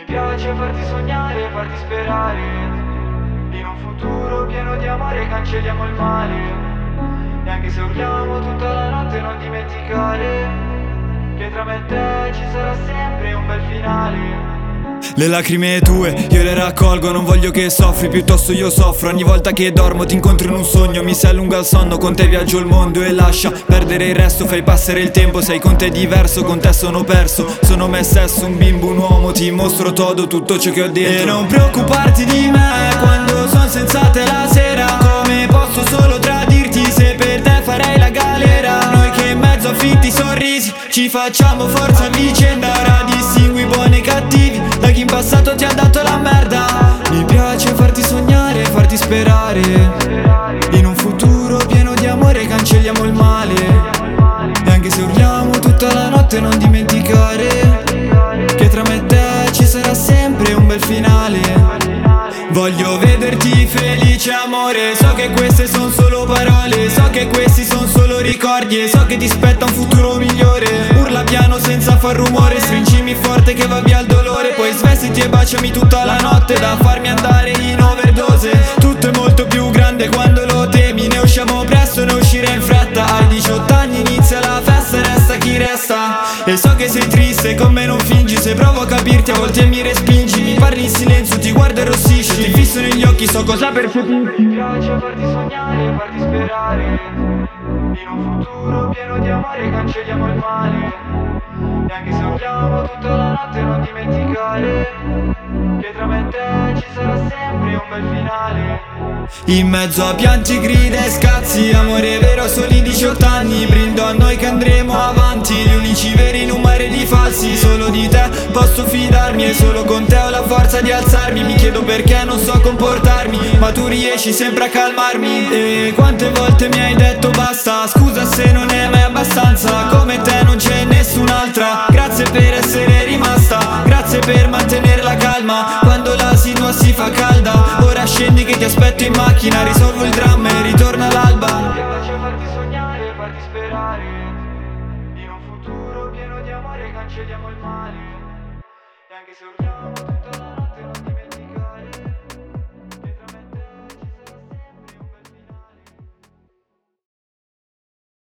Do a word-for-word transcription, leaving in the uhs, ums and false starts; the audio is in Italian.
piace farti sognare, farti sperare. In un futuro pieno di amore cancelliamo il male. E anche se urliamo tutta la notte non dimenticare che tra me e te ci sarà sempre un bel finale. Le lacrime tue io le raccolgo, non voglio che soffri, piuttosto io soffro. Ogni volta che dormo ti incontro in un sogno, mi si allunga il sonno, con te viaggio il mondo e lascia perdere il resto. Fai passare il tempo, sei con te diverso, con te sono perso. Sono me stesso, un bimbo, un uomo, ti mostro todo, tutto ciò che ho dentro. E non preoccuparti di me quando son senza te la sera. Come posso solo tradirti se per te farei la galera. Noi che in mezzo a finti sorrisi ci facciamo forza a vicenda. Ora distingui buoni e cattivi da chi in passato ti ha dato la merda. Mi piace farti sognare, farti sperare. In un futuro pieno di amore cancelliamo il male. E anche se urliamo tutta la notte non dimenticare che tra me e te ci sarà sempre un bel finale. Voglio vederti felice amore, so che queste son solo parole, so che questi son solo ricordi e so che ti aspetta un futuro migliore. Urla piano senza far rumore, stringimi forte che va via il dolore. Poi svestiti e baciami tutta la notte da farmi andare in overdose. Tutto è molto più grande quando lo temi, ne usciamo presto, ne uscire in fretta. Hai diciotto anni, inizia la festa e resta chi resta. E so che sei triste, con me non fingi, se provo a capirti a volte mi respingi. Mi parli in silenzio, ti guardo e rossisci, ti fisso negli occhi, so cosa percepisci. Mi piace farti sognare, farti sperare. In un futuro pieno di amore cancelliamo il male. E anche se urliamo tutta la notte non dimenticare che tra me e te ci sarà sempre un bel finale. In mezzo a pianti, grida e scazzi, amore vero soli diciotto anni. Brindo a noi che andremo avanti, gli unici veri in un mare di falsi. Solo di te posso fidarmi e solo con te ho la forza di alzarmi. Mi chiedo perché non so comportarmi, ma tu riesci sempre a calmarmi. E quante volte mi hai detto basta, scusa se non è mai abbastanza. Come te non c'è nessun'altra, grazie per essere rimasta, grazie per mantenere la calma quando la situazione si fa calda. Ora scendi che ti aspetto in macchina, risolvo il dramma e ritorno all'alba. Mi piace farti sognare, farti sperare. In un futuro pieno di amore cancelliamo il male. E anche se urliamo